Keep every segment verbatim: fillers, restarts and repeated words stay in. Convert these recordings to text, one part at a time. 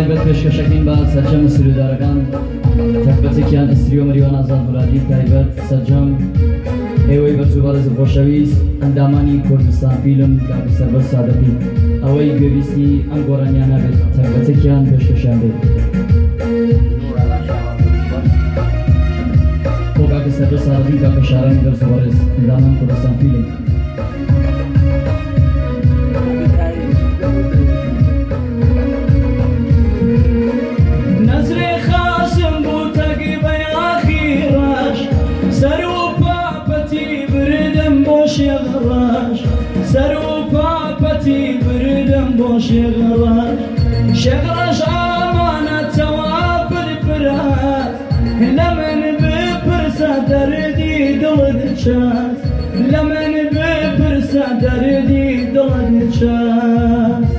تایبەت پێشکەشەکەین بە سەرجەم سرودارەکان تەکبەتێکیان ئەستری و مەریوان ئازاد مورادی تایبەت سەرجەم ئێوەی بەرجوو بەڕێز خۆشەویست ئەندامانی کوردستان فیلم کاکی سەربەر سادەقی ئەوەی گوێویستی ئەم گۆڕانیانە بێت تایبەتێکیان پێشکەشیان بێت بۆ کاکی سەربەر سادەقی کاکە شارانی بەرجوو بەڕێز ئەندامان کوردستان فیلم سروپاپتی بردم با شغراش شغراش آمانت توافر پرست لمن بپرسه دردی دلد چست لمن بپرسه دردی دلد چست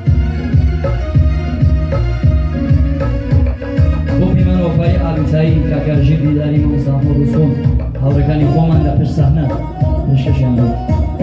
بۆ پیمان وەفای ئابیتایی کاکەژیر دیداری مامۆستا ئەحمەد ڕووسۆم هاوڕێکانی خۆمان لە پشت سەحنە پێشکەشیان بێت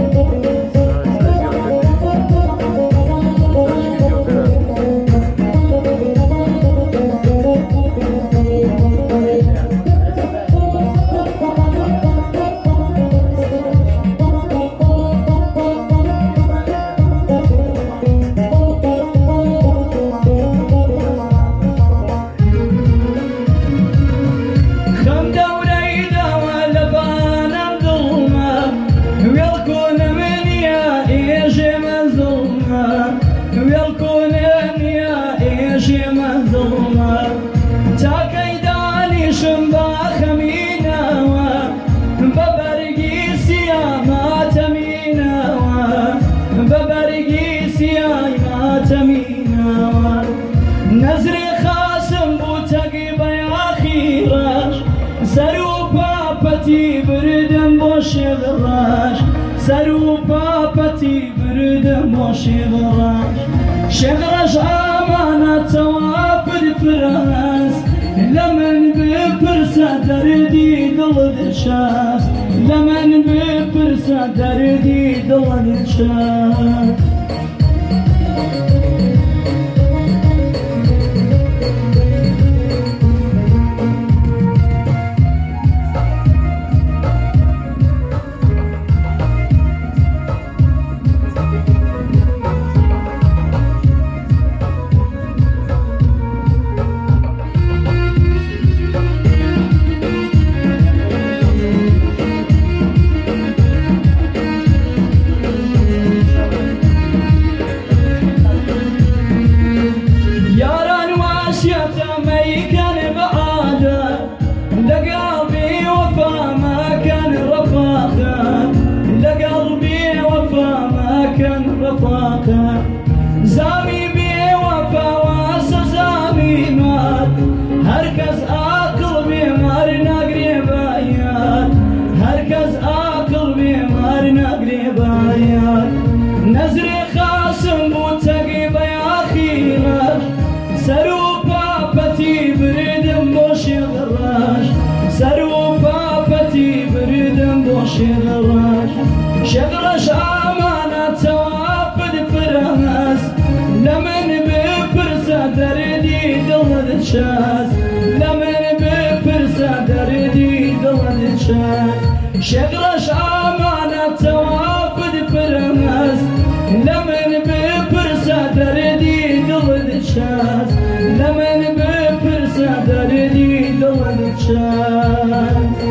نظري خاسم بوتقي بياخيراش سروپاپتی بردم با شغراش سروپاپتی بردم با شغراش شغراش آمانت توافر پرست لمن بپرسه دردی دلد چست لمن بپرسه دردی دلد چست زامي بي وفا واسا زامي مات هركز آكل بمار نقري بايات هركز آكل بمار نقري بايات نزري خاسم بوتقي بياخيراش سروپاپتی بردم با شغراش سروپاپتی بردم با شغراش شغراش آمانت توافر پرست لمن بپرسه دردی دلد چست لمن بپرسه دردی دلد چست شغراش آمانت توافر پرست لمن بپرسه دردی دلد چست لمن بپرسه دردی دلد چست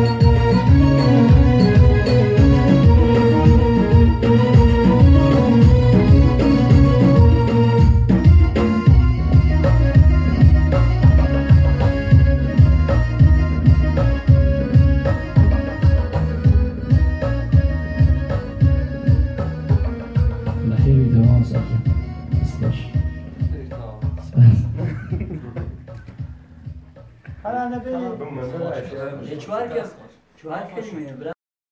چوار کلمه